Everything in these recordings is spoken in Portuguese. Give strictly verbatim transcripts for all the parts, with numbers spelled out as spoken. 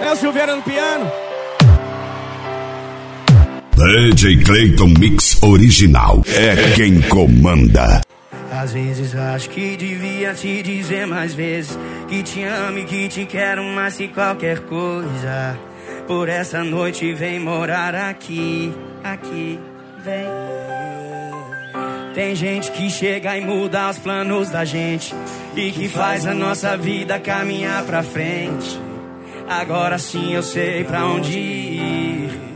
Léo Silveira no piano. D J Clayton Mix Original é quem comanda. Às vezes acho que devia te dizer mais vezes que te amo e que te quero mais que qualquer coisa. Por essa noite vem morar aqui, aqui, vem. Tem gente que chega e muda os planos da gente e que faz a nossa vida caminhar pra frente. Agora sim eu sei pra onde ir.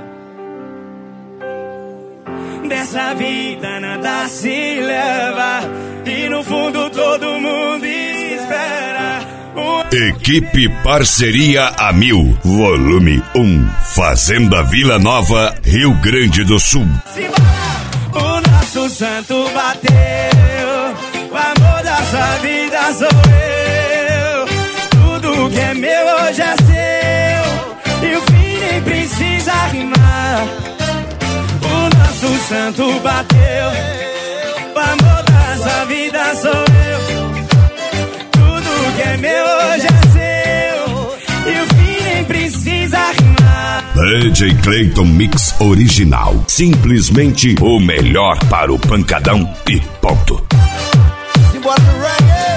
Dessa vida nada se leva e no fundo todo mundo espera. Equipe Parceria a Mil, volume um, Fazenda Vila Nova, Rio Grande do Sul. O nosso santo bateu, o amor da sua vida sou eu. Tudo que é meu hoje é seu e o fim nem precisa rimar. O nosso santo bateu, o amor da sua vida sou eu. Tudo que é meu hoje é seu e o fim nem precisa rimar. D J Clayton Mix Original, simplesmente o melhor para o pancadão e ponto. Simbora no reggae.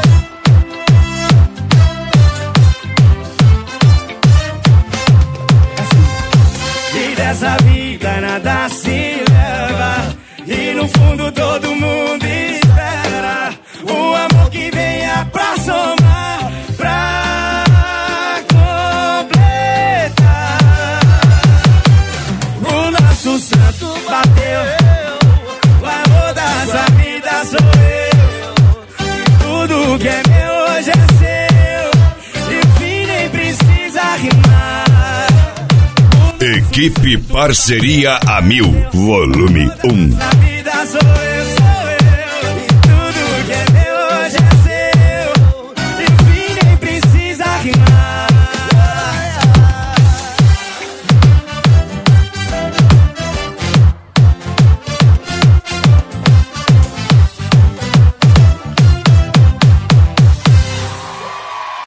E dessa vida nada se leva e no fundo todo mundo espera o amor que venha pra somar, pra completar. O nosso santo bateu, o amor da sua vida sou eu. Tudo que é meu hoje é seu e o fim nem precisa rimar. Equipe Parceria a Mil, volume um. Na vida sou eu.